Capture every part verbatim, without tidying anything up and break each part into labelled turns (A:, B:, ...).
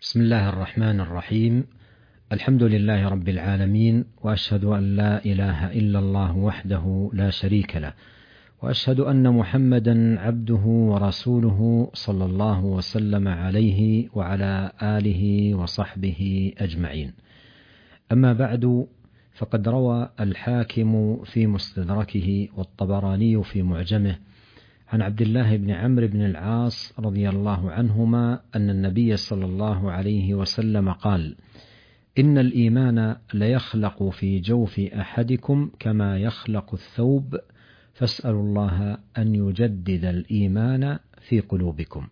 A: بسم الله الرحمن الرحيم. الحمد لله رب العالمين، وأشهد أن لا إله إلا الله وحده لا شريك له، وأشهد أن محمدا عبده ورسوله صلى الله وسلم عليه وعلى آله وصحبه أجمعين. أما بعد، فقد روى الحاكم في مستدركه والطبراني في معجمه عن عبد الله بن عمرو بن العاص رضي الله عنهما أن النبي صلى الله عليه وسلم قال: إن الإيمان ليخلق في جوف أحدكم كما يخلق الثوب، فاسألوا الله أن يجدد الإيمان في قلوبكم.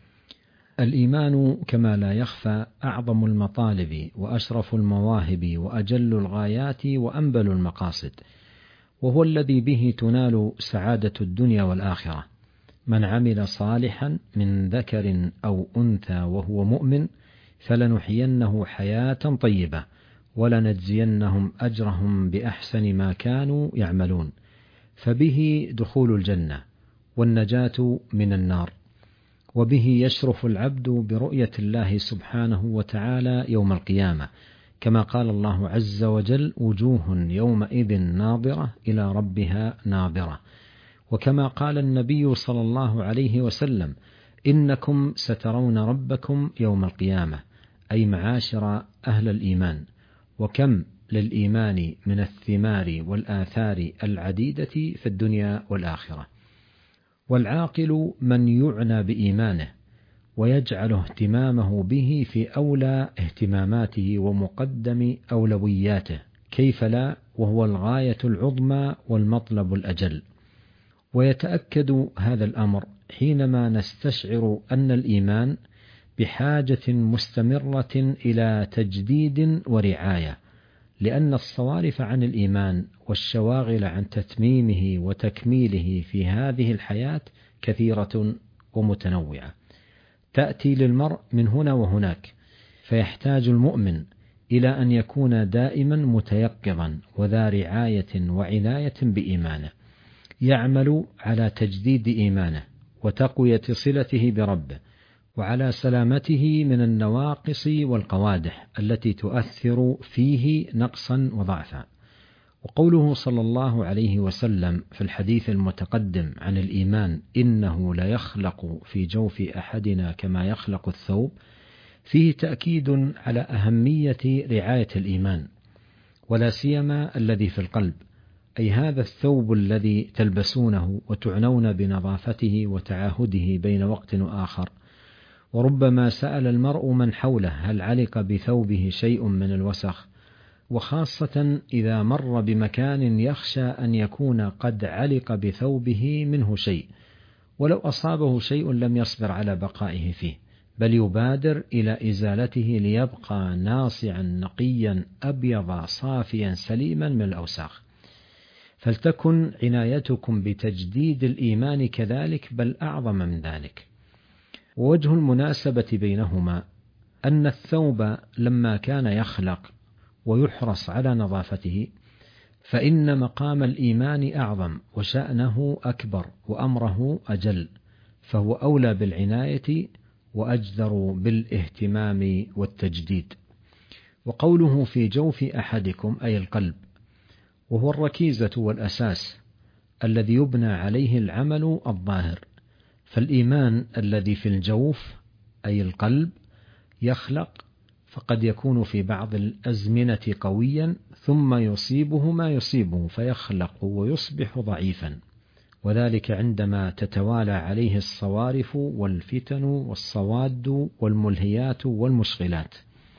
A: الإيمان كما لا يخفى أعظم المطالب وأشرف المواهب وأجل الغايات وأنبل المقاصد، وهو الذي به تنال سعادة الدنيا والآخرة. من عمل صالحا من ذكر أو أنثى وهو مؤمن فلنحيينه حياة طيبة ولنجزينهم أجرهم بأحسن ما كانوا يعملون، فبه دخول الجنة والنجاة من النار، وبه يشرف العبد برؤية الله سبحانه وتعالى يوم القيامة، كما قال الله عز وجل: وجوه يومئذ ناظرة إلى ربها ناظرة. وكما قال النبي صلى الله عليه وسلم: إنكم سترون ربكم يوم القيامة، أي معاشر أهل الإيمان. وكم للإيمان من الثمار والآثار العديدة في الدنيا والآخرة. والعاقل من يعنى بإيمانه ويجعل اهتمامه به في أولى اهتماماته ومقدم أولوياته، كيف لا، وهو الغاية العظمى والمطلب الأجل. ويتأكد هذا الأمر حينما نستشعر أن الإيمان بحاجة مستمرة إلى تجديد ورعاية، لأن الصوارف عن الإيمان والشواغل عن تتميمه وتكميله في هذه الحياة كثيرة ومتنوعة، تأتي للمرء من هنا وهناك، فيحتاج المؤمن إلى أن يكون دائما متيقظا وذا رعاية وعناية بإيمانه، يعمل على تجديد إيمانه وتقوية صلته بربه، وعلى سلامته من النواقص والقوادح التي تؤثر فيه نقصا وضعفا. وقوله صلى الله عليه وسلم في الحديث المتقدم عن الإيمان: إنه ليخلق في جوف أحدنا كما يخلق الثوب، فيه تأكيد على أهمية رعاية الإيمان، ولا سيما الذي في القلب، أي هذا الثوب الذي تلبسونه وتعنون بنظافته وتعاهده بين وقت وآخر. وربما سأل المرء من حوله هل علق بثوبه شيء من الوسخ، وخاصة إذا مر بمكان يخشى أن يكون قد علق بثوبه منه شيء، ولو أصابه شيء لم يصبر على بقائه فيه، بل يبادر إلى إزالته ليبقى ناصعا نقيا أبيض صافيا سليما من الأوساخ. فلتكن عنايتكم بتجديد الإيمان كذلك، بل أعظم من ذلك. ووجه المناسبة بينهما أن الثوب لما كان يخلق ويحرص على نظافته، فإن مقام الإيمان أعظم وشأنه أكبر وأمره أجل، فهو أولى بالعناية وأجدر بالاهتمام والتجديد. وقوله في جوف أحدكم أي القلب، وهو الركيزة والأساس الذي يبنى عليه العمل الظاهر. فالإيمان الذي في الجوف أي القلب يخلق، فقد يكون في بعض الأزمنة قويا ثم يصيبه ما يصيبه فيخلق ويصبح ضعيفا، وذلك عندما تتوالى عليه الصوارف والفتن والصواد والملهيات والمشغلات.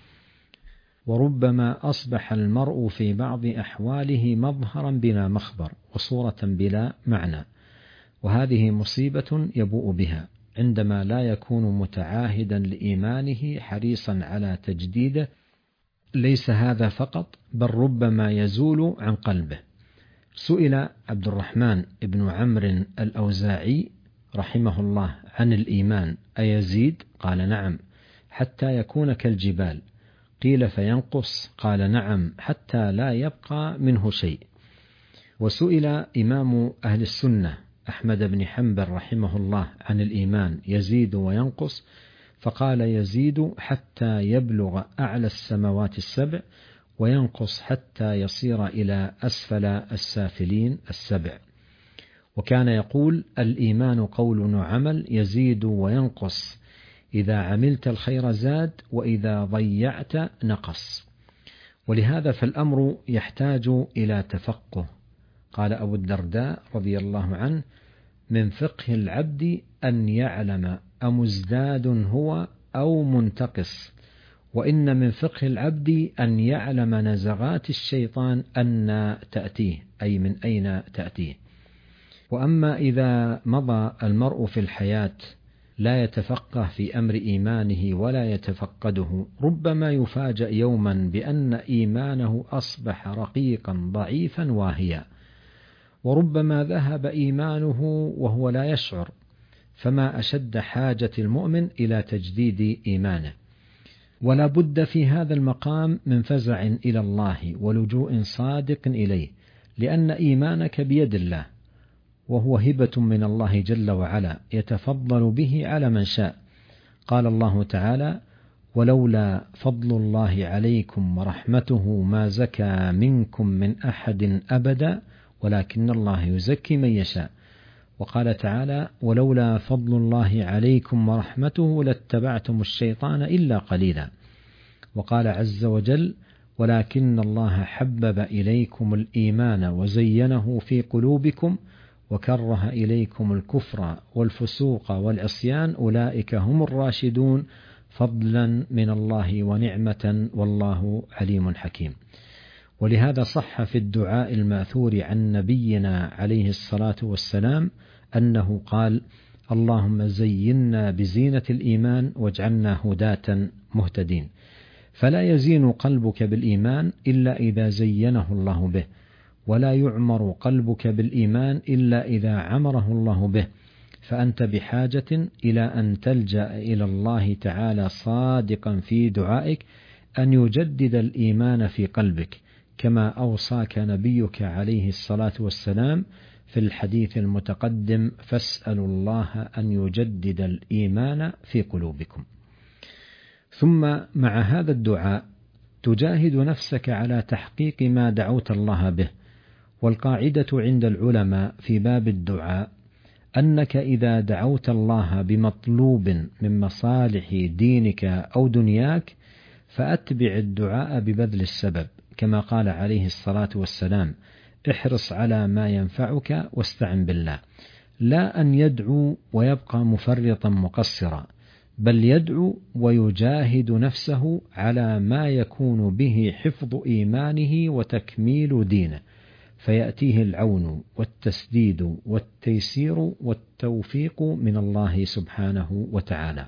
A: وربما أصبح المرء في بعض أحواله مظهرا بلا مخبر وصورة بلا معنى، وهذه مصيبة يبوء بها عندما لا يكون متعاهدا لإيمانه حريصا على تجديده. ليس هذا فقط، بل ربما يزول عن قلبه. سئل عبد الرحمن بن عمرو الأوزاعي رحمه الله عن الإيمان: أيزيد؟ قال: نعم، حتى يكون كالجبال. قيل: فينقص؟ قال: نعم، حتى لا يبقى منه شيء. وسئل إمام أهل السنة أحمد بن حنبل رحمه الله عن الإيمان: يزيد وينقص؟ فقال يزيد حتى يبلغ أعلى السماوات السبع، وينقص حتى يصير إلى أسفل السافلين السبع. وكان يقول: الإيمان قول وعمل يزيد وينقص، إذا عملت الخير زاد وإذا ضيعت نقص. ولهذا فالأمر يحتاج إلى تفقه. قال أبو الدرداء رضي الله عنه: من فقه العبد أن يعلم أمزداد هو أو منتقص، وإن من فقه العبد أن يعلم نزغات الشيطان أن تأتيه، أي من أين تأتيه. وأما إذا مضى المرء في الحياة لا يتفقه في أمر إيمانه ولا يتفقده، ربما يفاجأ يوما بأن إيمانه أصبح رقيقا ضعيفا واهيا، وربما ذهب إيمانه وهو لا يشعر. فما أشد حاجة المؤمن إلى تجديد إيمانه. ولا بد في هذا المقام من فزع إلى الله ولجوء صادق إليه، لأن إيمانك بيد الله، وهو هبة من الله جل وعلا يتفضل به على من شاء. قال الله تعالى: ولولا فضل الله عليكم ورحمته ما زكى منكم من أحد أبدا ولكن الله يزكي من يشاء. وقال تعالى: ولولا فضل الله عليكم ورحمته لاتبعتم الشيطان إلا قليلا. وقال عز وجل: ولكن الله حبب إليكم الإيمان وزينه في قلوبكم وكره إليكم الكفر والفسوق والعصيان أولئك هم الراشدون فضلا من الله ونعمة والله عليم حكيم. ولهذا صح في الدعاء الماثور عن نبينا عليه الصلاة والسلام أنه قال: اللهم زينا بزينة الإيمان واجعلنا هداة مهتدين. فلا يزين قلبك بالإيمان إلا إذا زينه الله به، ولا يعمر قلبك بالإيمان إلا إذا عمره الله به. فأنت بحاجة إلى أن تلجأ إلى الله تعالى صادقا في دعائك أن يجدد الإيمان في قلبك، كما أوصاك نبيك عليه الصلاة والسلام في الحديث المتقدم: فاسألوا الله أن يجدد الإيمان في قلوبكم. ثم مع هذا الدعاء تجاهد نفسك على تحقيق ما دعوت الله به. والقاعدة عند العلماء في باب الدعاء أنك إذا دعوت الله بمطلوب من مصالح دينك أو دنياك فأتبع الدعاء ببذل السبب، كما قال عليه الصلاة والسلام: احرص على ما ينفعك واستعن بالله. لا أن يدعو ويبقى مفرطا مقصرا، بل يدعو ويجاهد نفسه على ما يكون به حفظ إيمانه وتكميل دينه، فيأتيه العون والتسديد والتيسير والتوفيق من الله سبحانه وتعالى.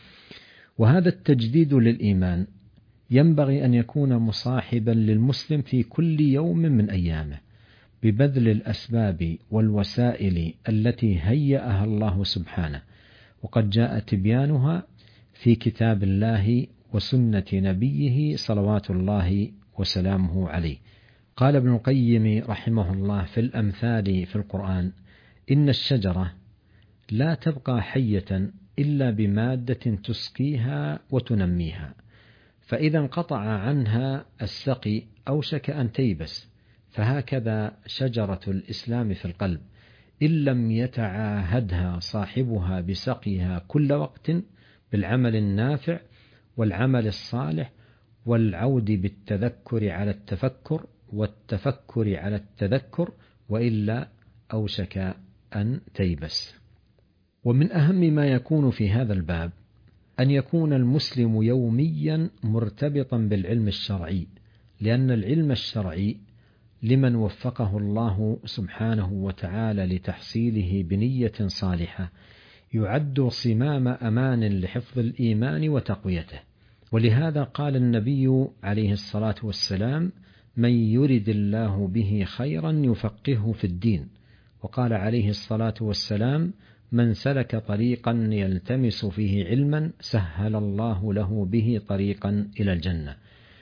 A: وهذا التجديد للإيمان ينبغي أن يكون مصاحبا للمسلم في كل يوم من أيامه، ببذل الأسباب والوسائل التي هيأها الله سبحانه، وقد جاء تبيانها في كتاب الله وسنة نبيه صلوات الله وسلامه عليه. قال ابن القيم رحمه الله في الأمثال في القرآن: إن الشجرة لا تبقى حية إلا بمادة تسقيها وتنميها، فإذا انقطع عنها السقي أوشك أن تيبس. فهكذا شجرة الإسلام في القلب، إن لم يتعاهدها صاحبها بسقيها كل وقت بالعمل النافع والعمل الصالح، والعود بالتذكر على التفكر والتفكر على التذكر، وإلا أوشك أن تيبس. ومن أهم ما يكون في هذا الباب أن يكون المسلم يوميا مرتبطا بالعلم الشرعي، لأن العلم الشرعي لمن وفقه الله سبحانه وتعالى لتحصيله بنية صالحة يعد صمام أمان لحفظ الإيمان وتقويته. ولهذا قال النبي عليه الصلاة والسلام: من يرد الله به خيرا يفقهه في الدين. وقال عليه الصلاة والسلام: من سلك طريقا يلتمس فيه علما سهل الله له به طريقا إلى الجنة.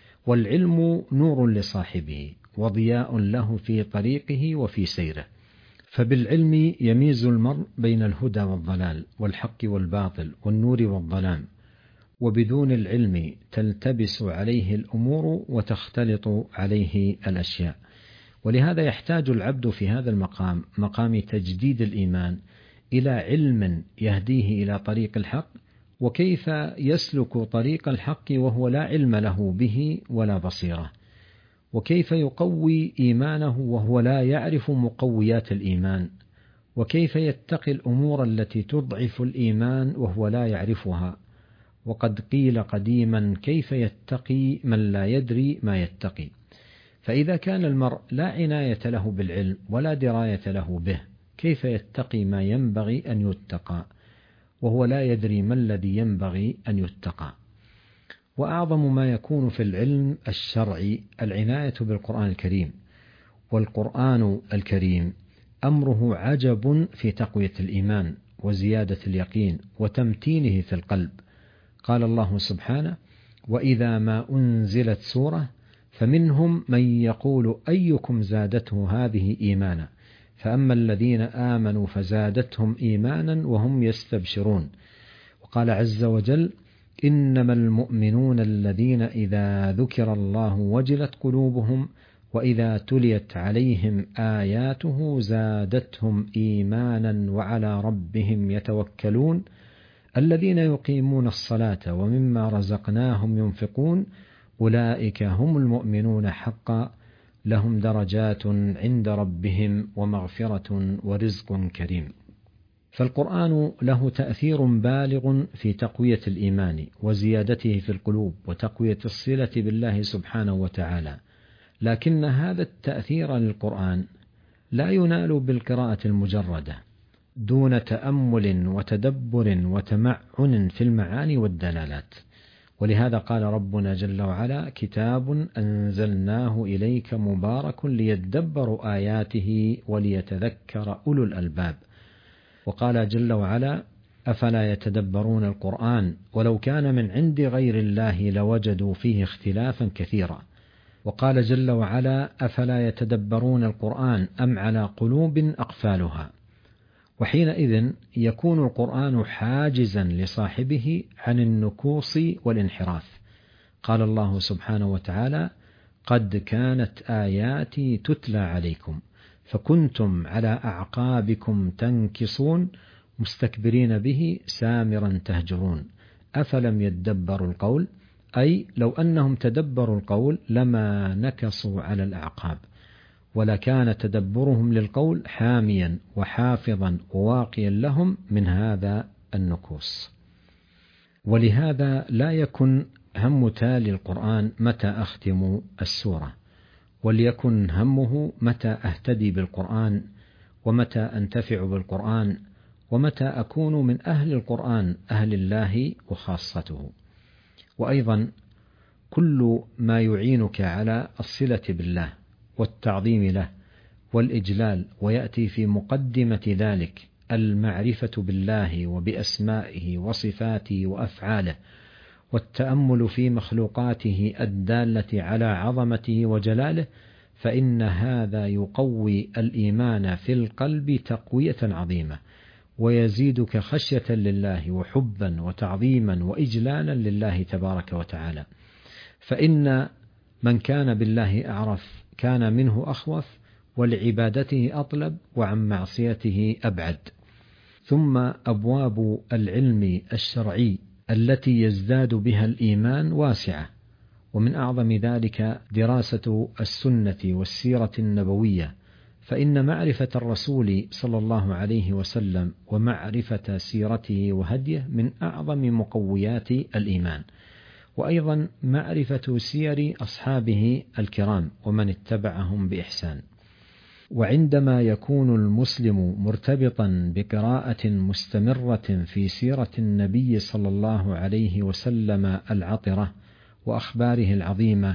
A: والعلم نور لصاحبه وضياء له في طريقه وفي سيره، فبالعلم يميز المرء بين الهدى والضلال والحق والباطل والنور والظلام. وبدون العلم تلتبس عليه الأمور وتختلط عليه الأشياء. ولهذا يحتاج العبد في هذا المقام، مقام تجديد الإيمان، إلى علم يهديه إلى طريق الحق، وكيف يسلك طريق الحق وهو لا علم له به ولا بصيرة، وكيف يقوي إيمانه وهو لا يعرف مقويات الإيمان، وكيف يتقي الأمور التي تضعف الإيمان وهو لا يعرفها. وقد قيل قديما: كيف يتقي من لا يدري ما يتقي؟ فإذا كان المرء لا عناية له بالعلم ولا دراية له به، كيف يتقي ما ينبغي أن يتقى وهو لا يدري ما الذي ينبغي أن يتقى؟ وأعظم ما يكون في العلم الشرعي العناية بالقرآن الكريم. والقرآن الكريم أمره عجب في تقوية الإيمان وزيادة اليقين وتمتينه في القلب. قال الله سبحانه: وإذا ما أنزلت سورة فمنهم من يقول أيكم زادته هذه إيمانا فأما الذين آمنوا فزادتهم إيمانا وهم يستبشرون. وقال عز وجل: إنما المؤمنون الذين إذا ذكر الله وجلت قلوبهم وإذا تليت عليهم آياته زادتهم إيمانا وعلى ربهم يتوكلون الذين يقيمون الصلاة ومما رزقناهم ينفقون أولئك هم المؤمنون حقا لهم درجات عند ربهم ومغفرة ورزق كريم. فالقرآن له تأثير بالغ في تقوية الإيمان وزيادته في القلوب وتقوية الصلة بالله سبحانه وتعالى، لكن هذا التأثير للقرآن لا ينال بالقراءة المجردة دون تأمل وتدبر وتمعن في المعاني والدلالات. ولهذا قال ربنا جل وعلا: كتاب أنزلناه إليك مبارك ليدبروا آياته وليتذكر أولو الألباب. وقال جل وعلا: أفلا يتدبرون القرآن ولو كان من عند غير الله لوجدوا فيه اختلافا كثيرا. وقال جل وعلا: أفلا يتدبرون القرآن أم على قلوب أقفالها. وحينئذ يكون القرآن حاجزا لصاحبه عن النكوص والانحراف. قال الله سبحانه وتعالى: قد كانت آياتي تتلى عليكم فكنتم على أعقابكم تنكصون مستكبرين به سامرا تهجرون أفلم يدبروا القول، أي لو أنهم تدبروا القول لما نكصوا على الأعقاب، ولكان تدبرهم للقول حاميا وحافظا وواقيا لهم من هذا النكوص. ولهذا لا يكن هم تالي القرآن متى أختم السورة، وليكن همه متى أهتدي بالقرآن، ومتى أنتفع بالقرآن، ومتى أكون من أهل القرآن أهل الله وخاصته. وأيضا كل ما يعينك على الصلة بالله والتعظيم له والإجلال، ويأتي في مقدمة ذلك المعرفة بالله وبأسمائه وصفاته وأفعاله، والتأمل في مخلوقاته الدالة على عظمته وجلاله، فإن هذا يقوي الإيمان في القلب تقوية عظيمة، ويزيدك خشية لله وحبا وتعظيما وإجلالا لله تبارك وتعالى. فإن من كان بالله أعرف كان منه أخوف، ولعبادته أطلب، وعن معصيته أبعد. ثم أبواب العلم الشرعي التي يزداد بها الإيمان واسعة، ومن أعظم ذلك دراسة السنة والسيرة النبوية، فإن معرفة الرسول صلى الله عليه وسلم ومعرفة سيرته وهديه من أعظم مقويات الإيمان. وأيضا معرفة سير أصحابه الكرام ومن اتبعهم بإحسان. وعندما يكون المسلم مرتبطا بقراءة مستمرة في سيرة النبي صلى الله عليه وسلم العطرة وأخباره العظيمة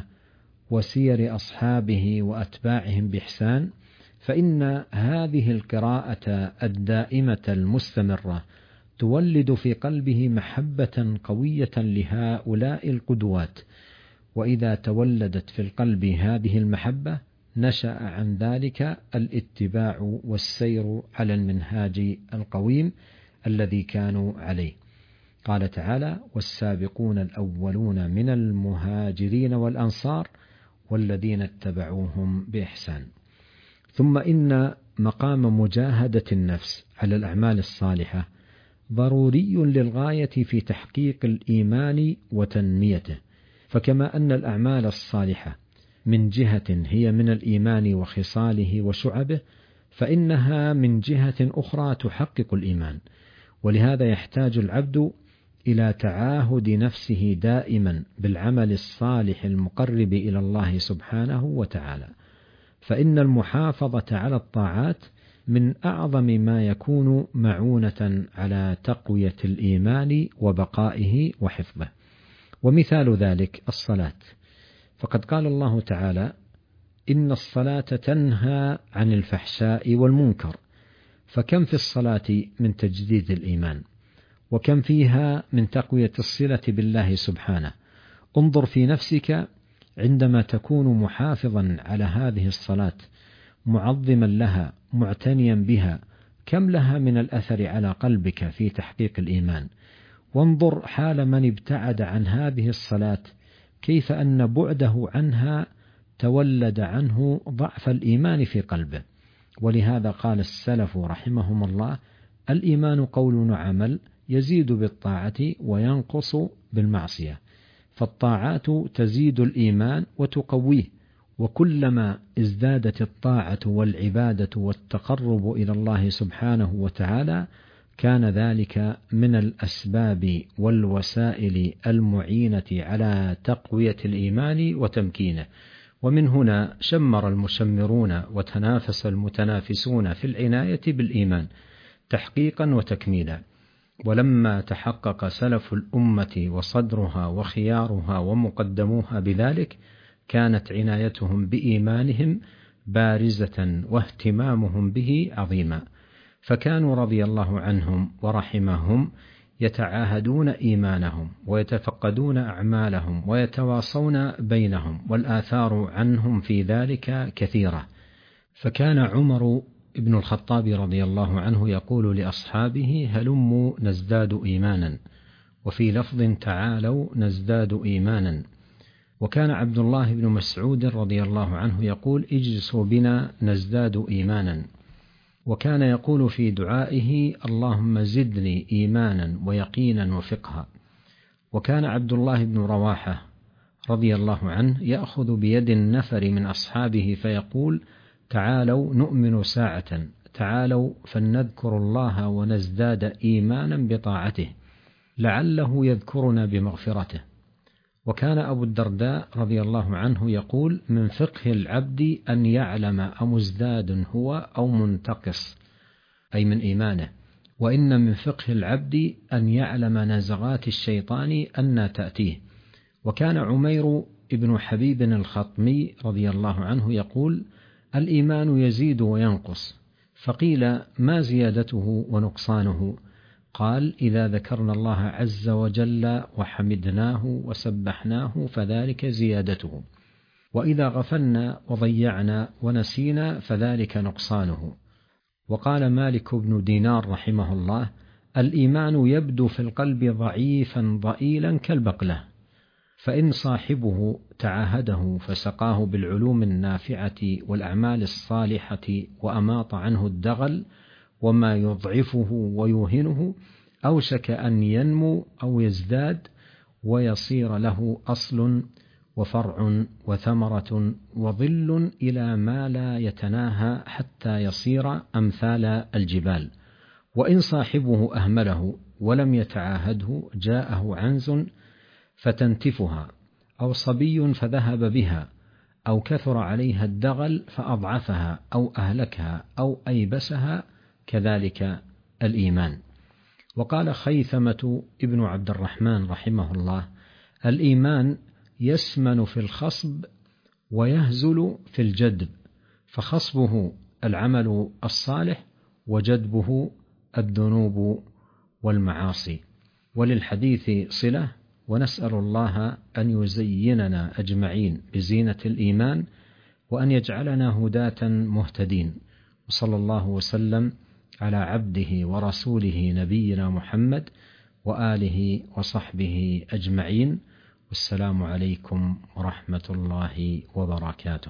A: وسير أصحابه وأتباعهم بإحسان، فإن هذه القراءة الدائمة المستمرة تولد في قلبه محبة قوية لهؤلاء القدوات. وإذا تولدت في القلب هذه المحبة نشأ عن ذلك الاتباع والسير على المنهاج القويم الذي كانوا عليه. قال تعالى: والسابقون الأولون من المهاجرين والأنصار والذين اتبعوهم بإحسان. ثم إن مقام مجاهدة النفس على الأعمال الصالحة ضروري للغاية في تحقيق الإيمان وتنميته، فكما أن الأعمال الصالحة من جهة هي من الإيمان وخصاله وشعبه، فإنها من جهة أخرى تحقق الإيمان. ولهذا يحتاج العبد إلى تعاهد نفسه دائما بالعمل الصالح المقرب إلى الله سبحانه وتعالى، فإن المحافظة على الطاعات من أعظم ما يكون معونة على تقوية الإيمان وبقائه وحفظه. ومثال ذلك الصلاة، فقد قال الله تعالى: إن الصلاة تنهى عن الفحشاء والمنكر. فكم في الصلاة من تجديد الإيمان، وكم فيها من تقوية الصلة بالله سبحانه. انظر في نفسك عندما تكون محافظا على هذه الصلاة، معظما لها، معتنيا بها، كم لها من الأثر على قلبك في تحقيق الإيمان. وانظر حال من ابتعد عن هذه الصلاة، كيف أن بعده عنها تولد عنه ضعف الإيمان في قلبه. ولهذا قال السلف رحمهم الله: الإيمان قول وعمل، يزيد بالطاعة وينقص بالمعصية. فالطاعات تزيد الإيمان وتقويه، وكلما ازدادت الطاعة والعبادة والتقرب إلى الله سبحانه وتعالى كان ذلك من الأسباب والوسائل المعينة على تقوية الإيمان وتمكينه. ومن هنا شمر المشمرون وتنافس المتنافسون في العناية بالإيمان تحقيقا وتكميلا. ولما تحقق سلف الأمة وصدرها وخيارها ومقدموها بذلك، كانت عنايتهم بإيمانهم بارزة واهتمامهم به عظيما، فكانوا رضي الله عنهم ورحمهم يتعاهدون إيمانهم ويتفقدون أعمالهم ويتواصون بينهم، والآثار عنهم في ذلك كثيرة. فكان عمر ابن الخطاب رضي الله عنه يقول لأصحابه: هلموا نزداد إيمانا، وفي لفظ: تعالوا نزداد إيمانا. وكان عبد الله بن مسعود رضي الله عنه يقول: اجلسوا بنا نزداد إيمانا. وكان يقول في دعائه: اللهم زدني إيمانا ويقينا وفقها. وكان عبد الله بن رواحة رضي الله عنه يأخذ بيد النفر من أصحابه فيقول: تعالوا نؤمن ساعة، تعالوا فلنذكر الله ونزداد إيمانا بطاعته، لعله يذكرنا بمغفرته. وكان أبو الدرداء رضي الله عنه يقول: من فقه العبد أن يعلم أمزداد هو أو منتقص، أي من إيمانه. وإن من فقه العبد أن يعلم نزغات الشيطان أن تأتيه. وكان عمير ابن حبيب الخطمي رضي الله عنه يقول: الإيمان يزيد وينقص. فقيل: ما زيادته ونقصانه؟ قال: إذا ذكرنا الله عز وجل وحمدناه وسبحناه فذلك زيادته، وإذا غفلنا وضيعنا ونسينا فذلك نقصانه. وقال مالك بن دينار رحمه الله: الإيمان يبدو في القلب ضعيفا ضئيلا كالبقلة، فإن صاحبه تعاهده فسقاه بالعلوم النافعة والأعمال الصالحة وأماط عنه الدغل وما يضعفه ويوهنه، أوشك أن ينمو أو يزداد ويصير له أصل وفرع وثمرة وظل إلى ما لا يتناهى حتى يصير أمثال الجبال. وإن صاحبه أهمله ولم يتعاهده جاءه عنز فتنتفها، أو صبي فذهب بها، أو كثر عليها الدغل فأضعفها أو أهلكها أو أيبسها، كذلك الإيمان. وقال خيثمة ابن عبد الرحمن رحمه الله: الإيمان يسمن في الخصب ويهزل في الجدب، فخصبه العمل الصالح وجدبه الذنوب والمعاصي. وللحديث صلة، ونسأل الله أن يزيننا أجمعين بزينة الإيمان، وأن يجعلنا هداة مهتدين. وصلى الله وسلم على عبده ورسوله نبينا محمد وآله وصحبه أجمعين، والسلام عليكم ورحمة الله وبركاته.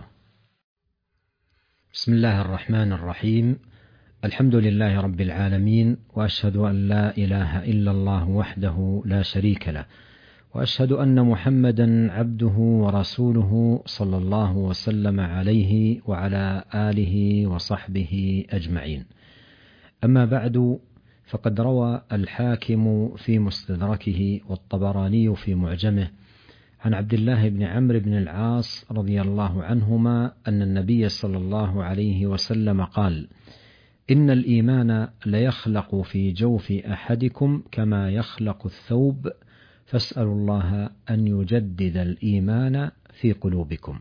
A: بسم الله الرحمن الرحيم. الحمد لله رب العالمين، وأشهد أن لا إله إلا الله وحده لا شريك له، وأشهد أن محمدا عبده ورسوله صلى الله وسلم عليه وعلى آله وصحبه أجمعين. أما بعد، فقد روى الحاكم في مستدركه والطبراني في معجمه عن عبد الله بن عمرو بن العاص رضي الله عنهما أن النبي صلى الله عليه وسلم قال: إن الإيمان ليخلق في جوف أحدكم كما يخلق الثوب، فاسألوا الله أن يجدد الإيمان في قلوبكم.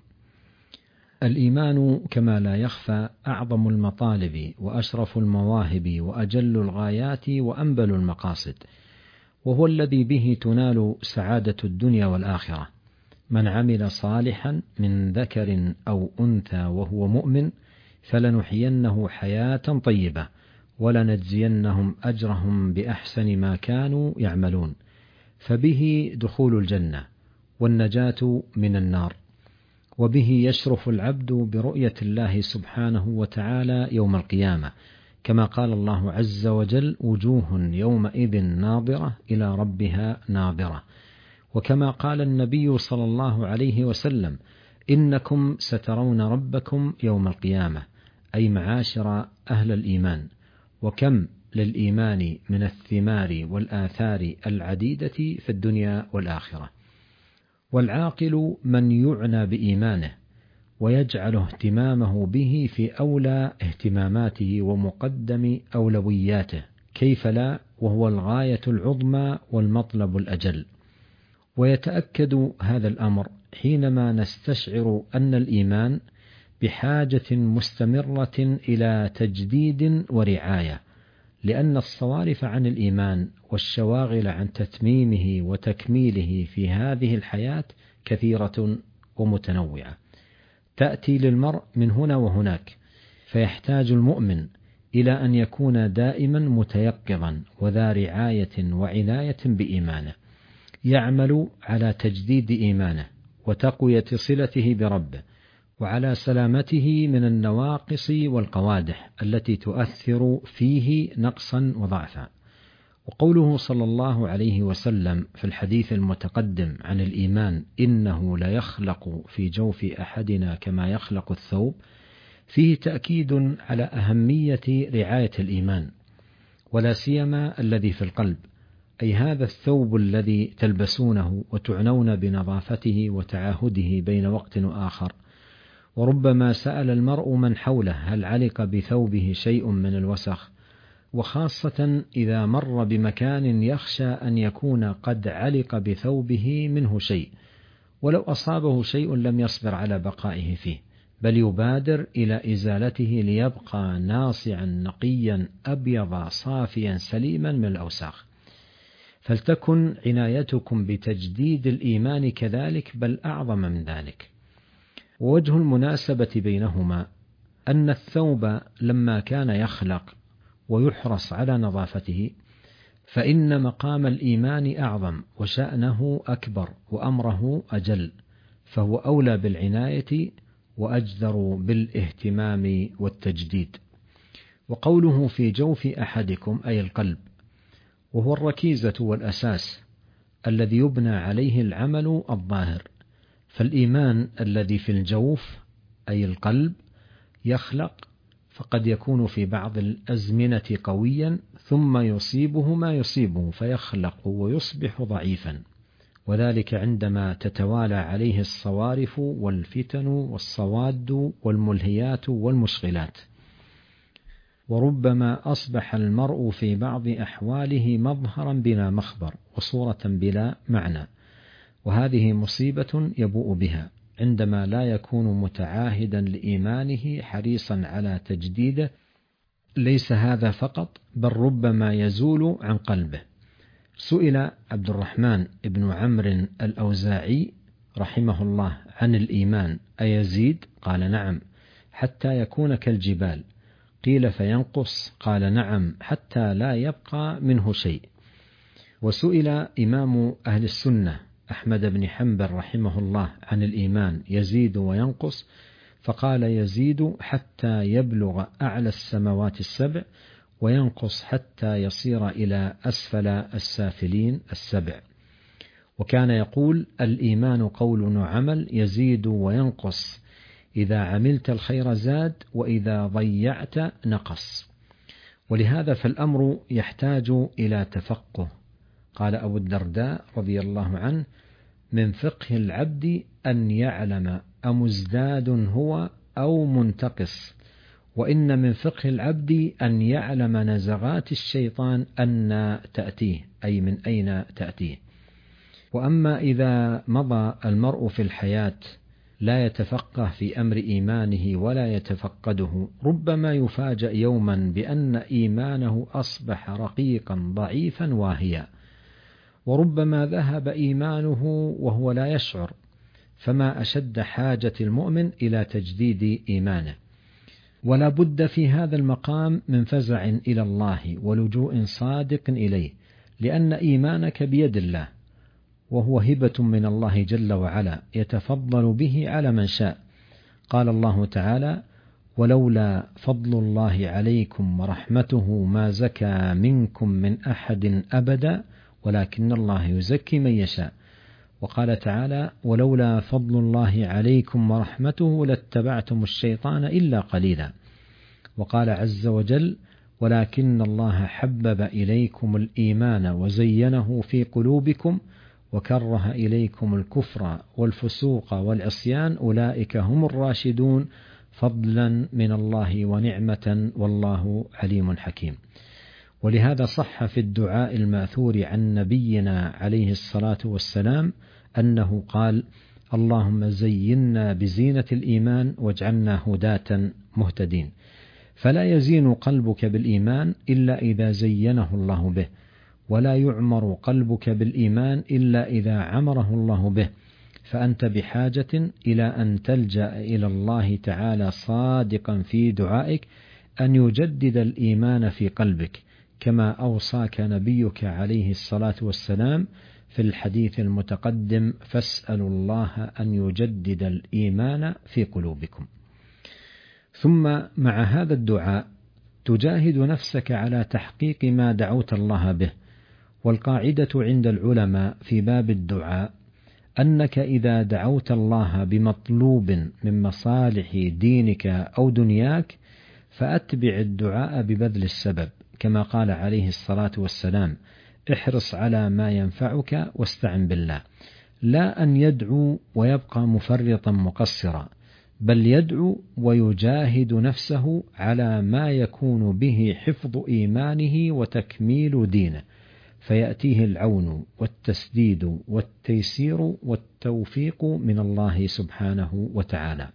A: الإيمان كما لا يخفى أعظم المطالب وأشرف المواهب وأجل الغايات وأنبل المقاصد، وهو الذي به تنال سعادة الدنيا والآخرة. من عمل صالحا من ذكر أو أنثى وهو مؤمن فلنحيينه حياة طيبة ولنجزينهم أجرهم بأحسن ما كانوا يعملون، فبه دخول الجنة والنجاة من النار، وبه يشرف العبد برؤية الله سبحانه وتعالى يوم القيامة، كما قال الله عز وجل: وجوه يومئذ ناظرة إلى ربها ناظرة. وكما قال النبي صلى الله عليه وسلم: إنكم سترون ربكم يوم القيامة، أي معاشر أهل الإيمان. وكم للإيمان من الثمار والآثار العديدة في الدنيا والآخرة. والعاقل من يعنى بإيمانه ويجعل اهتمامه به في أولى اهتماماته ومقدم أولوياته، كيف لا، وهو الغاية العظمى والمطلب الأجل. ويتأكد هذا الأمر حينما نستشعر أن الإيمان بحاجة مستمرة إلى تجديد ورعاية، لأن الصوارف عن الإيمان والشواغل عن تتميمه وتكميله في هذه الحياة كثيرة ومتنوعة، تأتي للمرء من هنا وهناك، فيحتاج المؤمن إلى أن يكون دائما متيقظا وذا رعاية وعناية بإيمانه، يعمل على تجديد إيمانه وتقوية صلته بربه، وعلى سلامته من النواقص والقوادح التي تؤثر فيه نقصا وضعفا. وقوله صلى الله عليه وسلم في الحديث المتقدم عن الإيمان: إنه ليخلق في جوف أحدنا كما يخلق الثوب، فيه تأكيد على أهمية رعاية الإيمان، ولا سيما الذي في القلب، أي هذا الثوب الذي تلبسونه وتعنون بنظافته وتعاهده بين وقت وآخر. وربما سأل المرء من حوله هل علق بثوبه شيء من الوسخ، وخاصة إذا مر بمكان يخشى أن يكون قد علق بثوبه منه شيء، ولو أصابه شيء لم يصبر على بقائه فيه، بل يبادر إلى إزالته ليبقى ناصعا نقيا أبيض صافيا سليما من الأوساخ. فلتكن عنايتكم بتجديد الإيمان كذلك، بل أعظم من ذلك. ووجه المناسبة بينهما أن الثوب لما كان يخلق ويحرص على نظافته، فإن مقام الإيمان أعظم وشأنه أكبر وأمره أجل، فهو أولى بالعناية وأجدر بالاهتمام والتجديد. وقوله في جوف أحدكم أي القلب، وهو الركيزة والأساس الذي يبنى عليه العمل الظاهر. فالإيمان الذي في الجوف أي القلب يخلق، فقد يكون في بعض الأزمنة قويا ثم يصيبه ما يصيبه فيخلق ويصبح ضعيفا، وذلك عندما تتوالى عليه الصوارف والفتن والصواد والملهيات والمشغلات. وربما أصبح المرء في بعض أحواله مظهرا بلا مخبر وصورة بلا معنى، وهذه مصيبة يبوء بها عندما لا يكون متعاهدا لإيمانه حريصا على تجديده. ليس هذا فقط، بل ربما يزول عن قلبه. سئل عبد الرحمن بن عمرو الأوزاعي رحمه الله عن الإيمان: أيزيد؟ قال: نعم، حتى يكون كالجبال. قيل: فينقص؟ قال: نعم، حتى لا يبقى منه شيء. وسئل إمام أهل السنة أحمد بن حنبل رحمه الله عن الإيمان يزيد وينقص، فقال يزيد حتى يبلغ أعلى السماوات السبع، وينقص حتى يصير إلى أسفل السافلين السبع. وكان يقول الإيمان قول وعمل يزيد وينقص، إذا عملت الخير زاد وإذا ضيعت نقص. ولهذا فالأمر يحتاج إلى تفقه. قال أبو الدرداء رضي الله عنه: من فقه العبد أن يعلم أمزداد هو أو منتقص، وإن من فقه العبد أن يعلم نزغات الشيطان أن تأتيه، أي من أين تأتيه. وأما إذا مضى المرء في الحياة لا يتفقه في أمر إيمانه ولا يتفقده، ربما يفاجأ يوما بأن إيمانه أصبح رقيقا ضعيفا واهيا، وربما ذهب إيمانه وهو لا يشعر. فما أشد حاجة المؤمن إلى تجديد إيمانه. ولا بد في هذا المقام من فزع إلى الله ولجوء صادق إليه، لأن إيمانك بيد الله، وهو هبة من الله جل وعلا يتفضل به على من شاء. قال الله تعالى: ولولا فضل الله عليكم ورحمته ما زكى منكم من أحد أبدا ولكن الله يزكي من يشاء. وقال تعالى: ولولا فضل الله عليكم ورحمته لاتبعتم الشيطان إلا قليلا. وقال عز وجل: ولكن الله حبب إليكم الإيمان وزينه في قلوبكم وكره إليكم الكفر والفسوق والعصيان أولئك هم الراشدون فضلا من الله ونعمة والله عليم حكيم. ولهذا صح في الدعاء الماثور عن نبينا عليه الصلاة والسلام أنه قال: اللهم زينا بزينة الإيمان واجعلنا هداة مهتدين. فلا يزين قلبك بالإيمان إلا إذا زينه الله به، ولا يعمر قلبك بالإيمان إلا إذا عمره الله به. فأنت بحاجة إلى أن تلجأ إلى الله تعالى صادقا في دعائك أن يجدد الإيمان في قلبك، كما أوصاك نبيك عليه الصلاة والسلام في الحديث المتقدم: فاسألوا الله أن يجدد الإيمان في قلوبكم. ثم مع هذا الدعاء تجاهد نفسك على تحقيق ما دعوت الله به. والقاعدة عند العلماء في باب الدعاء أنك إذا دعوت الله بمطلوب من مصالح دينك أو دنياك فأتبع الدعاء ببذل السبب، كما قال عليه الصلاة والسلام: احرص على ما ينفعك واستعن بالله. لا أن يدعو ويبقى مفرطا مقصرا، بل يدعو ويجاهد نفسه على ما يكون به حفظ إيمانه وتكميل دينه، فيأتيه العون والتسديد والتيسير والتوفيق من الله سبحانه وتعالى.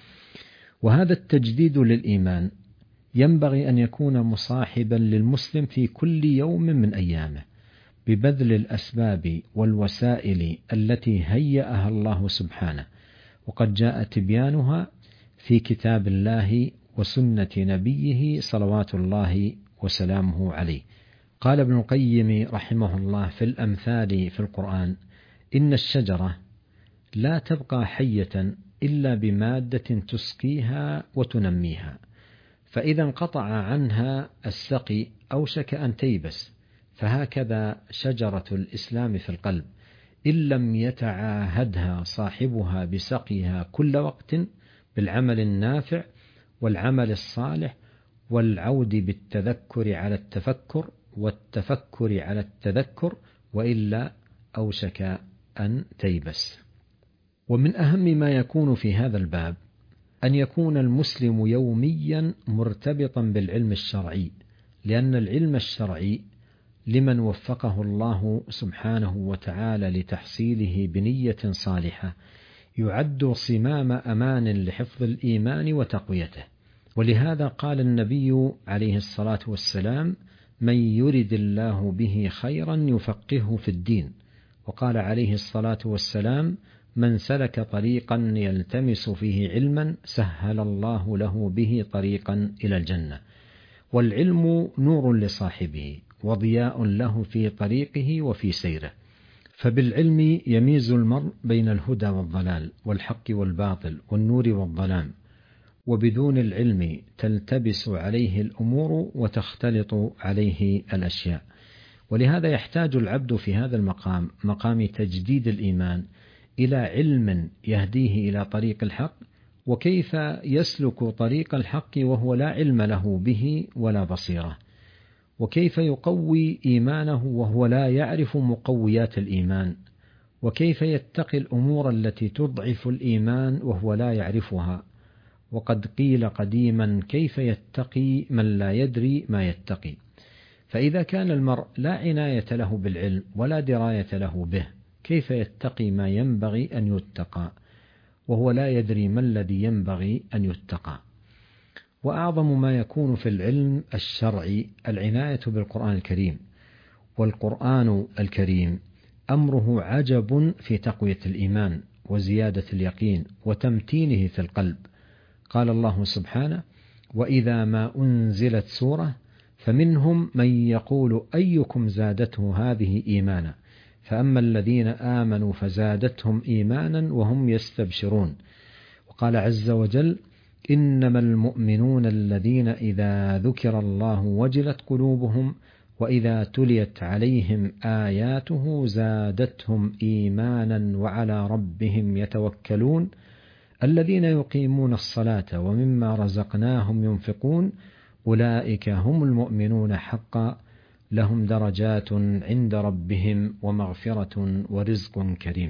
A: وهذا التجديد للإيمان ينبغي أن يكون مصاحبا للمسلم في كل يوم من أيامه، ببذل الأسباب والوسائل التي هيأها الله سبحانه، وقد جاء تبيانها في كتاب الله وسنة نبيه صلوات الله وسلامه عليه. قال ابن القيم رحمه الله في الأمثال في القرآن: إن الشجرة لا تبقى حية إلا بمادة تسقيها وتنميها، فإذا انقطع عنها السقي أوشك أن تيبس. فهكذا شجرة الإسلام في القلب، إن لم يتعاهدها صاحبها بسقيها كل وقت بالعمل النافع والعمل الصالح، والعود بالتذكر على التفكر والتفكر على التذكر، وإلا أوشك أن تيبس. ومن أهم ما يكون في هذا الباب أن يكون المسلم يوميا مرتبطا بالعلم الشرعي، لأن العلم الشرعي لمن وفقه الله سبحانه وتعالى لتحصيله بنية صالحة يعد صمام أمان لحفظ الإيمان وتقويته. ولهذا قال النبي عليه الصلاة والسلام: من يرد الله به خيرا يفقهه في الدين. وقال عليه الصلاة والسلام: من سلك طريقا يلتمس فيه علما سهل الله له به طريقا إلى الجنة. والعلم نور لصاحبه، وضياء له في طريقه وفي سيره. فبالعلم يميز المرء بين الهدى والضلال والحق والباطل والنور والظلام، وبدون العلم تلتبس عليه الأمور وتختلط عليه الأشياء. ولهذا يحتاج العبد في هذا المقام، مقام تجديد الإيمان، إلى علم يهديه إلى طريق الحق، وكيف يسلك طريق الحق وهو لا علم له به ولا بصيرة، وكيف يقوي إيمانه وهو لا يعرف مقويات الإيمان، وكيف يتقي الأمور التي تضعف الإيمان وهو لا يعرفها. وقد قيل قديما: كيف يتقي من لا يدري ما يتقي؟ فإذا كان المرء لا عناية له بالعلم ولا دراية له به، كيف يتقي ما ينبغي أن يتقى وهو لا يدري ما الذي ينبغي أن يتقى؟ وأعظم ما يكون في العلم الشرعي العناية بالقرآن الكريم. والقرآن الكريم أمره عجب في تقوية الإيمان وزيادة اليقين وتمتينه في القلب. قال الله سبحانه: وإذا ما أنزلت سورة فمنهم من يقول أيكم زادته هذه إيمانا، فأما الذين آمنوا فزادتهم إيمانا وهم يستبشرون. وقال عز وجل: إنما المؤمنون الذين إذا ذكر الله وجلت قلوبهم وإذا تليت عليهم آياته زادتهم إيمانا وعلى ربهم يتوكلون الذين يقيمون الصلاة ومما رزقناهم ينفقون أولئك هم المؤمنون حقا لهم درجات عند ربهم ومغفرة ورزق كريم.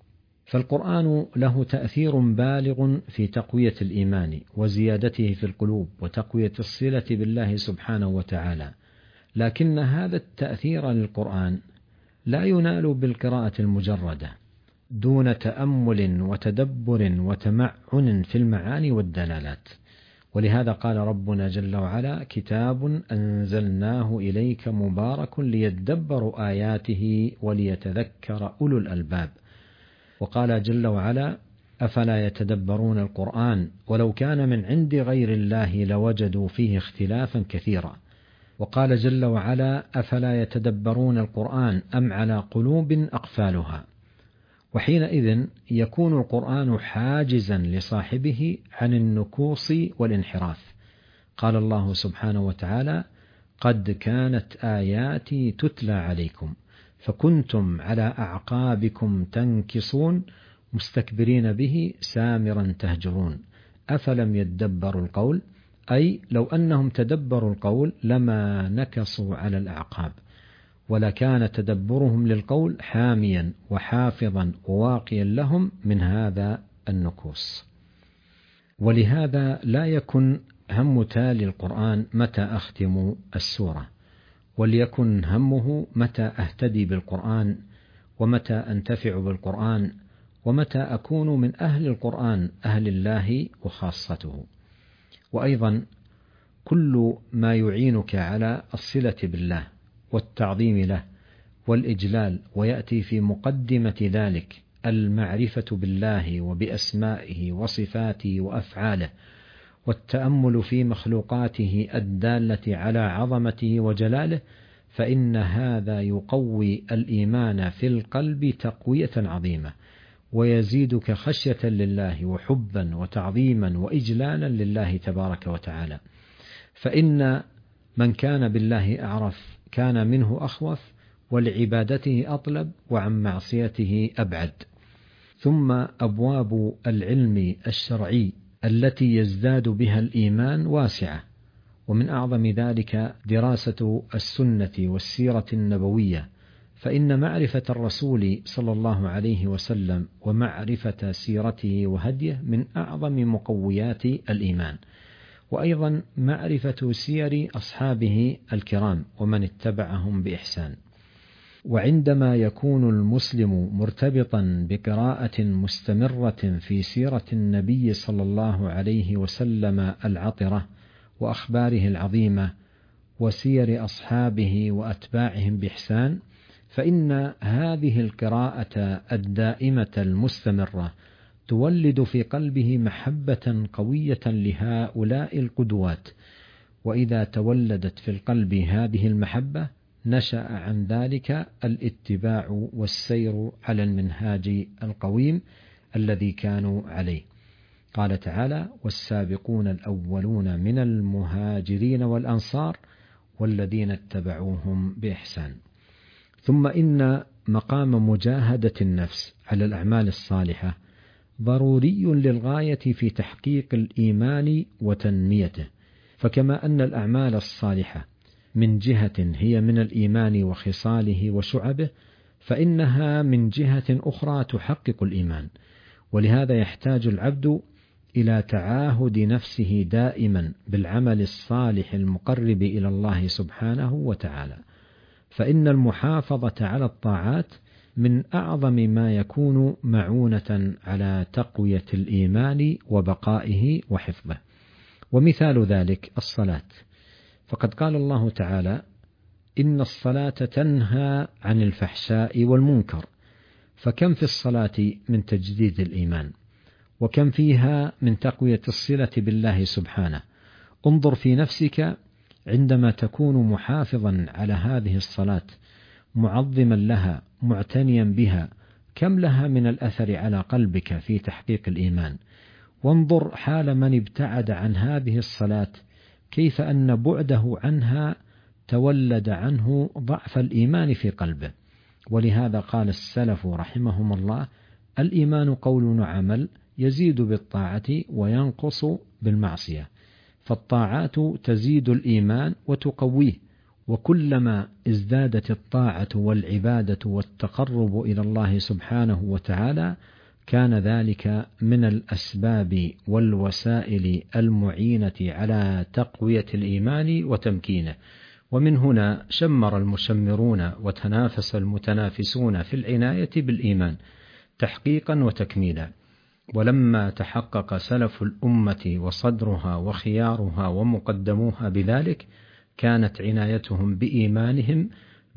A: فالقرآن له تأثير بالغ في تقوية الإيمان وزيادته في القلوب وتقوية الصلة بالله سبحانه وتعالى، لكن هذا التأثير للقرآن لا ينال بالقراءة المجردة دون تأمل وتدبر وتمعن في المعاني والدلالات. ولهذا قال ربنا جل وعلا: كتاب أنزلناه إليك مبارك ليدبروا آياته وليتذكر أولو الألباب. وقال جل وعلا: أفلا يتدبرون القرآن ولو كان من عند غير الله لوجدوا فيه اختلافا كثيرا. وقال جل وعلا: أفلا يتدبرون القرآن أم على قلوب أقفالها. وحينئذ يكون القرآن حاجزا لصاحبه عن النكوص والانحراف. قال الله سبحانه وتعالى: قد كانت آياتي تتلى عليكم فكنتم على أعقابكم تنكصون مستكبرين به سامرا تهجرون أفلم يدبروا القول، أي لو أنهم تدبروا القول لما نكصوا على الأعقاب، ولكان تدبرهم للقول حاميا وحافظا وواقيا لهم من هذا النكوص. ولهذا لا يكن هم تالي القرآن متى أختم السورة، وليكن همه متى أهتدي بالقرآن، ومتى أنتفع بالقرآن، ومتى أكون من أهل القرآن أهل الله وخاصته. وأيضا كل ما يعينك على الصلة بالله والتعظيم له والإجلال، ويأتي في مقدمة ذلك المعرفة بالله وبأسمائه وصفاته وأفعاله، والتأمل في مخلوقاته الدالة على عظمته وجلاله، فإن هذا يقوي الإيمان في القلب تقوية عظيمة، ويزيدك خشية لله وحبا وتعظيما وإجلالا لله تبارك وتعالى. فإن من كان بالله أعرف كان منه أخوف، ولعبادته أطلب، وعن معصيته أبعد. ثم أبواب العلم الشرعي التي يزداد بها الإيمان واسعة، ومن أعظم ذلك دراسة السنة والسيرة النبوية، فإن معرفة الرسول صلى الله عليه وسلم ومعرفة سيرته وهديه من أعظم مقويات الإيمان. وأيضا معرفة سير أصحابه الكرام ومن اتبعهم بإحسان. وعندما يكون المسلم مرتبطا بقراءة مستمرة في سيرة النبي صلى الله عليه وسلم العطرة وأخباره العظيمة وسير أصحابه وأتباعهم بإحسان، فإن هذه القراءة الدائمة المستمرة تولد في قلبه محبة قوية لهؤلاء القدوات. وإذا تولدت في القلب هذه المحبة نشأ عن ذلك الاتباع والسير على المنهاج القويم الذي كانوا عليه. قال تعالى: والسابقون الأولون من المهاجرين والأنصار والذين اتبعوهم بإحسان. ثم إن مقام مجاهدة النفس على الأعمال الصالحة ضروري للغاية في تحقيق الإيمان وتنميته، فكما أن الأعمال الصالحة من جهة هي من الإيمان وخصاله وشعبه، فإنها من جهة أخرى تحقق الإيمان. ولهذا يحتاج العبد إلى تعاهد نفسه دائما بالعمل الصالح المقرب إلى الله سبحانه وتعالى، فإن المحافظة على الطاعات من أعظم ما يكون معونة على تقوية الإيمان وبقائه وحفظه. ومثال ذلك الصلاة، فقد قال الله تعالى: إن الصلاة تنهى عن الفحشاء والمنكر. فكم في الصلاة من تجديد الإيمان، وكم فيها من تقوية الصلة بالله سبحانه. انظر في نفسك عندما تكون محافظا على هذه الصلاة، معظما لها، معتنيا بها، كم لها من الأثر على قلبك في تحقيق الإيمان. وانظر حال من ابتعد عن هذه الصلاة، كيف أن بعده عنها تولد عنه ضعف الإيمان في قلبه. ولهذا قال السلف رحمهم الله: الإيمان قول وعمل، يزيد بالطاعة وينقص بالمعصية. فالطاعات تزيد الإيمان وتقويه، وكلما ازدادت الطاعة والعبادة والتقرب إلى الله سبحانه وتعالى كان ذلك من الأسباب والوسائل المعينة على تقوية الإيمان وتمكينه. ومن هنا شمر المشمرون وتنافس المتنافسون في العناية بالإيمان تحقيقا وتكميلا. ولما تحقق سلف الأمة وصدرها وخيارها ومقدموها بذلك، كانت عنايتهم بإيمانهم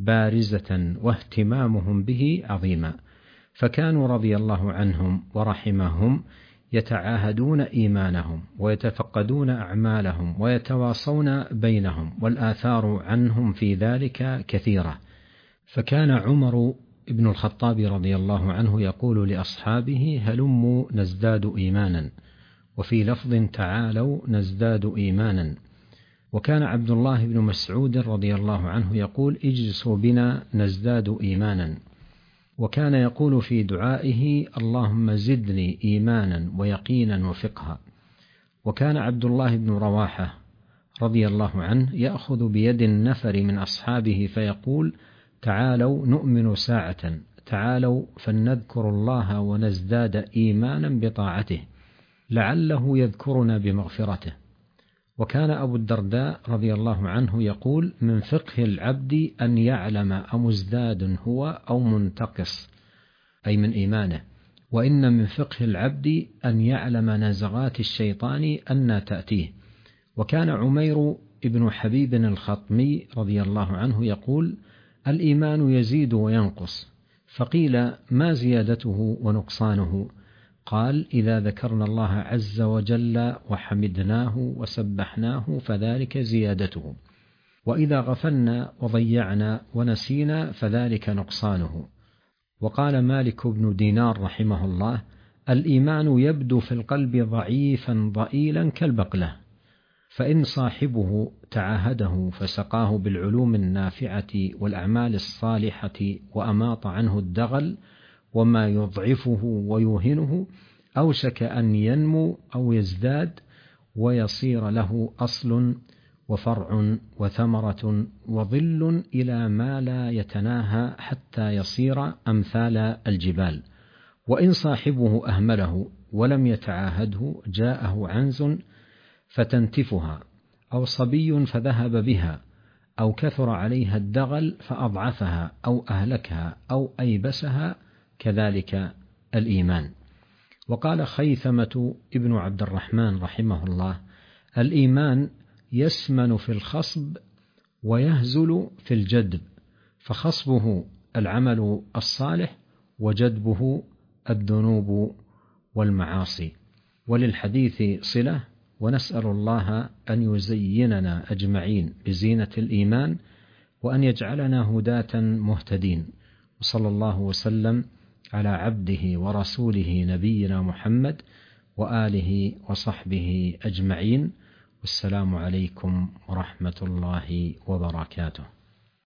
A: بارزة واهتمامهم به عظيما، فكانوا رضي الله عنهم ورحمهم يتعاهدون إيمانهم ويتفقدون أعمالهم ويتواصون بينهم، والآثار عنهم في ذلك كثيرة. فكان عمر ابن الخطاب رضي الله عنه يقول لأصحابه: هلموا نزداد إيمانا، وفي لفظ: تعالوا نزداد إيمانا. وكان عبد الله بن مسعود رضي الله عنه يقول: اجلسوا بنا نزداد إيمانا. وكان يقول في دعائه: اللهم زدني إيمانا ويقينا وفقها. وكان عبد الله بن رواحة رضي الله عنه يأخذ بيد النفر من أصحابه فيقول: تعالوا نؤمن ساعة، تعالوا فلنذكر الله ونزداد إيمانا بطاعته، لعله يذكرنا بمغفرته. وكان أبو الدرداء رضي الله عنه يقول: من فقه العبد أن يعلم أمزداد هو أو منتقص، أي من إيمانه. وإن من فقه العبد أن يعلم نزغات الشيطان أن تأتيه. وكان عمير ابن حبيب الخطمي رضي الله عنه يقول: الإيمان يزيد وينقص. فقيل: ما زيادته ونقصانه؟ قال: إذا ذكرنا الله عز وجل وحمدناه وسبحناه فذلك زيادته، وإذا غفلنا وضيعنا ونسينا فذلك نقصانه. وقال مالك بن دينار رحمه الله: الإيمان يبدو في القلب ضعيفا ضئيلا كالبقلة، فإن صاحبه تعاهده فسقاه بالعلوم النافعة والأعمال الصالحة وأماط عنه الدغل وما يضعفه ويوهنه، أوشك أن ينمو أو يزداد ويصير له أصل وفرع وثمرة وظل إلى ما لا يتناهى حتى يصير أمثال الجبال. وإن صاحبه أهمله ولم يتعاهده جاءه عنز فتنتفها، أو صبي فذهب بها، أو كثر عليها الدغل فأضعفها أو أهلكها أو أيبسها، كذلك الإيمان. وقال خيثمة ابن عبد الرحمن رحمه الله: الإيمان يسمن في الخصب ويهزل في الجدب، فخصبه العمل الصالح وجدبه الذنوب والمعاصي. وللحديث صلة، ونسأل الله أن يزيننا أجمعين بزينة الإيمان وأن يجعلنا هداة مهتدين. وصلى الله وسلم على عبده ورسوله نبينا محمد وآله وصحبه أجمعين. والسلام عليكم ورحمة الله وبركاته.